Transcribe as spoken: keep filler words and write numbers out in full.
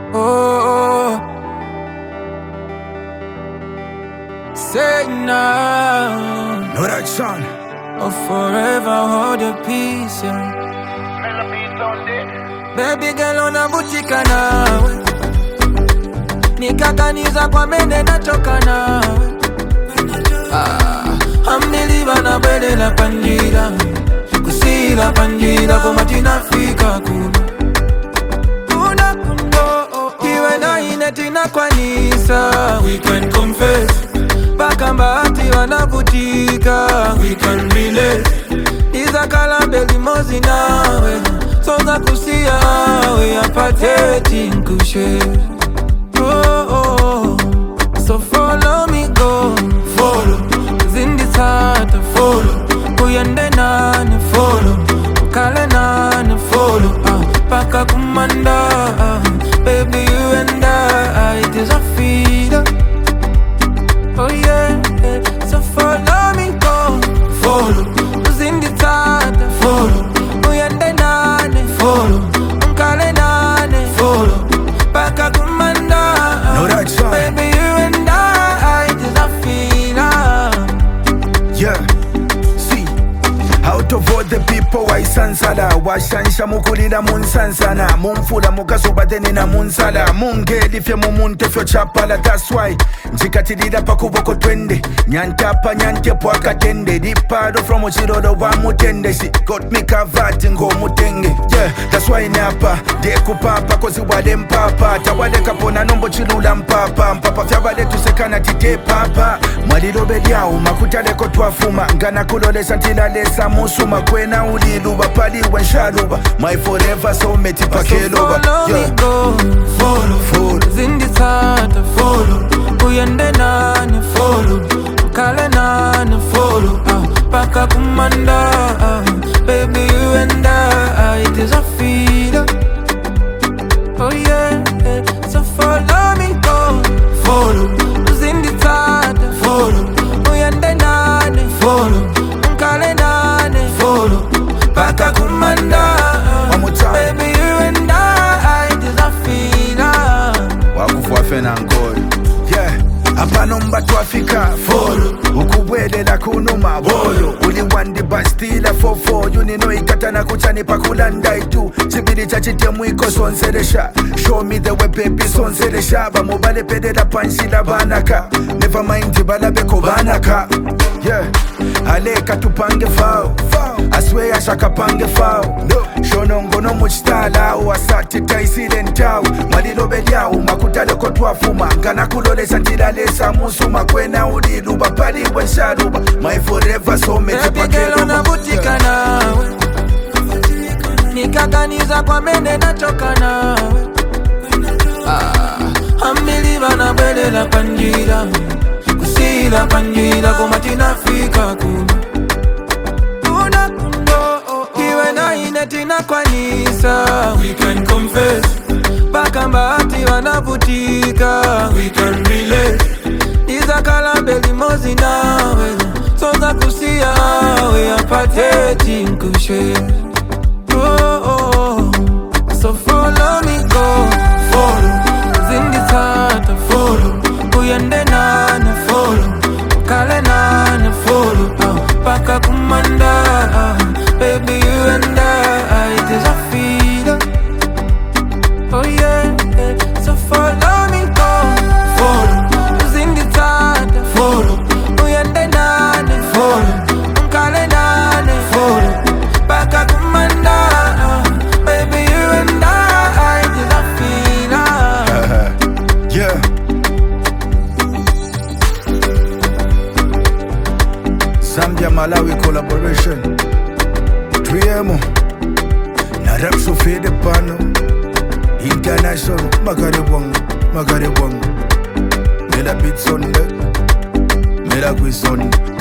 Oh, say now. Know that song? Oh, forever hold your peace, yeah. Baby girl unavutika nawe, nikakaniza kwa mende nachoka nawe. Ah, amniliva na bele la panjira, kusila panjira kwa matina fika kuna. Kuna kundo, iwe na inetina kwa nisa, we can confess. Baka mbati wanavutika, we can relate. Iza kalambe limozi nawe, songa kusia we apate tinkushe. Oh, oh, so follow me go, follow. Zindi sata follow, kuyende nane follow, kale nane follow. Ah, paka kumanda, ah, baby you and I, it is a feeder. Oh yeah, yeah, so follow me go, follow. Zindi sata follow, kuyende nane follow, kale nane follow, paka kumanda. Know that song? Baby you and I, it is a feeder. Yeah, see, out of all the people waisansala washansha mukulira munsansana mumfula mukasobatene na munsala mungelifye mumunte chapala. That's why njikatilira pakuboko twende nyantapa nyantepo akatende dipado from uchirodo wa mutende. She got me covered ngo mutenge. Yeah, that's why napa dekupapa kozi wale mpapa tawale kapona nombo chilula mpapa mpapa fyabale tusekana tite papa mwalilobe lyao makutaleko twafuma ngana kulolesa ntilalesa musuma kwena uliluba pali wenshaluba my forever soulmate pakeluba. Follow me go, follow, Follow. Zindi sata follow, kuyende nane follow, kale nane follow. Ah, paka kumanda, ah, baby you and I, it is a feeder. Oh yeah, yeah, so follow me go, follow. Zindi sata follow, kuyende nane follow, kale nane follow, paka kumanda. One more time. Baby you and I, it is a feeder. Wakufuwa fena nkoi. Yeah, apa nomba twafika follow ukubwelela kunuma bolo uli wandi bastila fofo yunino ikatana kuchani pakulanda itu chibiri chachite mwiko sonseresha. Show me the way baby sonseresha bamubale pedela panshila banaka never mind bala beko banaka. Yeah, aleka tupange fao, I swear ashaka pange fao. No, shono ngono muchitala wasati taisile ntao malilobe lyao makutaleko twafuma ngana kulolesa ntilalesa musuma kwena uliluba pali wenshaluba my forever soulmate Baby girl unavutika nawe, nikakaniza kwa mende nachoka nawe. Ah, ambiliva na bele la panjira, kusila panjira kwa matina fika kuna. Kuna kundo, iwe na inetina kwa nisa, we can confess. Baka mbati wanavutika, we can relate. Iza kalambe limozi nawe, songa kusia we apate tinkushe. Oh, oh, so follow me go, follow. Zindi sata follow, kuyende nane follow, kale nane follow. Ah, paka kumanda, ah, baby you and I, it is a feeder. Oh yeah, yeah, so follow me go, follow. Zindi sata follow, kuyende nane follow, kale nane follow, paka kumanda. Ah, baby you and I, it is a feeder. Yeah, Zambia Malawi collaboration Triemo na rap Sophie de Pano International Magaribong Magaribong Mela beat Sunday Mela Gui Sunday